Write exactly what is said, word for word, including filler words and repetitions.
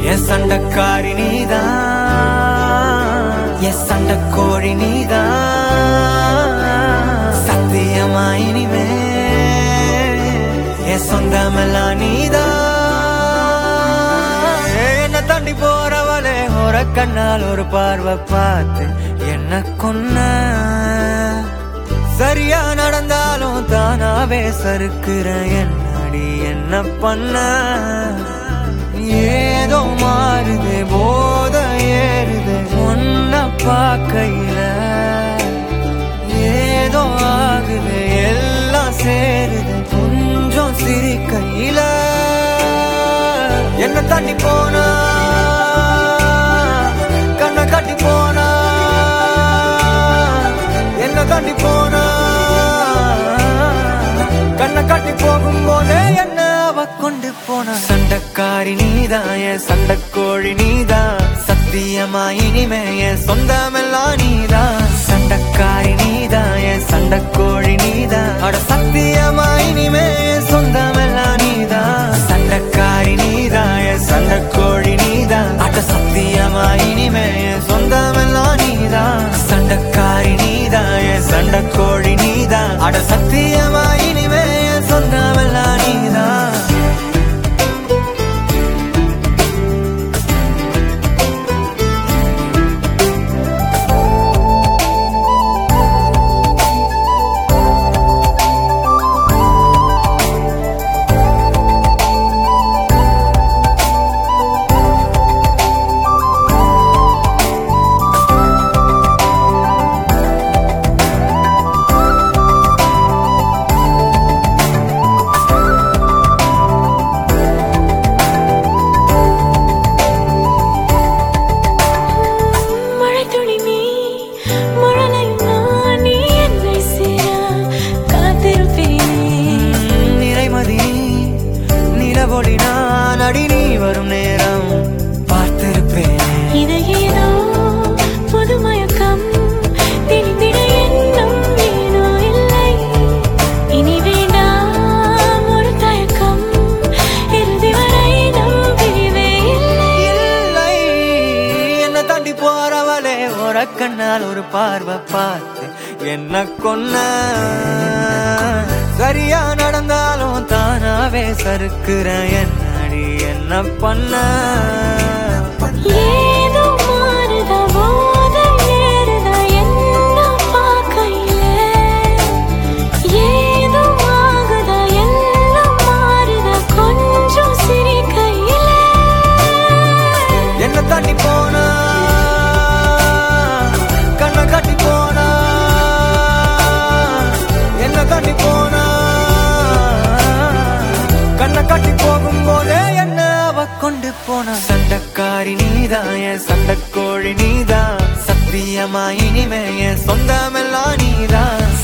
என் சண்டக்காரி நீதான், என் சண்டக்கோழி நீதான். சத்தியமா இனிமே என் சொந்தமெல்லாம் நீதான். என்ன தாண்டி போறவளே ஒரு கண்ணால் ஒரு பார்வை பார்த்து என்ன கொன்ன. சரியா நடந்தாலும் தானாவே சறுக்குற என்னடி என்ன பண்ண. ஏதோ மாறுது போத ஏறுது ஒன்ன பார்க்கையில. ஏதோ ஆகுது எல்லாம் சேருது கொஞ்சம் சிரிக்கையில. என்ன தாண்டி போனா கண்ணை காட்டி போனா, என்ன தாண்டி போனா கண்ணை காட்டி போகும்போதே என்ன அவ கொண்டு போனா. சண்டக்காரி நீதான், என் சண்டக்கோழி நீதான். சத்தியமா இனிமே என் சொந்தமெல்லாம் நீதான். சண்டக்காரி நீதான், என் சண்டக்கோழி நீதான். அட சத்தியமா இனிமே என் சொந்தமெல்லாம் நீதான். சண்டக்காரி நீதான், என் சண்டக்கோழி நீதான். அட சத்தியமா இனிமே என் சொந்தமெல்லாம் நீதான். சண்டக்காரி நீதான், என் சண்டக்கோழி நீதான். அட சத்தியமா இனிமே என் சொந்தமெல்லாம் நீதான். நான் அடி நீ வரும் நேரம் பார்த்திருப்பேன். இதையேதோ புது மயக்கம் திணிந்திட எண்ணம் ஏனோ இல்லை. இனி வேண்டாம் ஒரு தயக்கம், இறுதி வரை நம் பிரிவே இல்லை. இல்லை என்ன தாண்டி போறவளே ஒரு கண்ணால் ஒரு பார்வை பார்த்து என்ன கொன்ன. சரியா நடந்தாலும் தானாவே சறுக்குற என்னடி என்ன பண்ண. ஏதோ மாறுத போத ஏறுத என்ன பார்க்கையில. ஏதோ ஆகுத எல்லாம் மாறுத கொஞ்சம் சிரிக்கையில. என்ன தாண்டி போனா கண்ணை காட்டி போனா, என்ன தாண்டி போனா கண்ணை காட்டி போகும்போதே என்ன அவ கொண்டு போனா. சண்டக்காரி நீதான், என் சண்டக்கோழி நீதான். சத்தியமா இனிமே என் சொந்தமெல்லாம் நீதான்.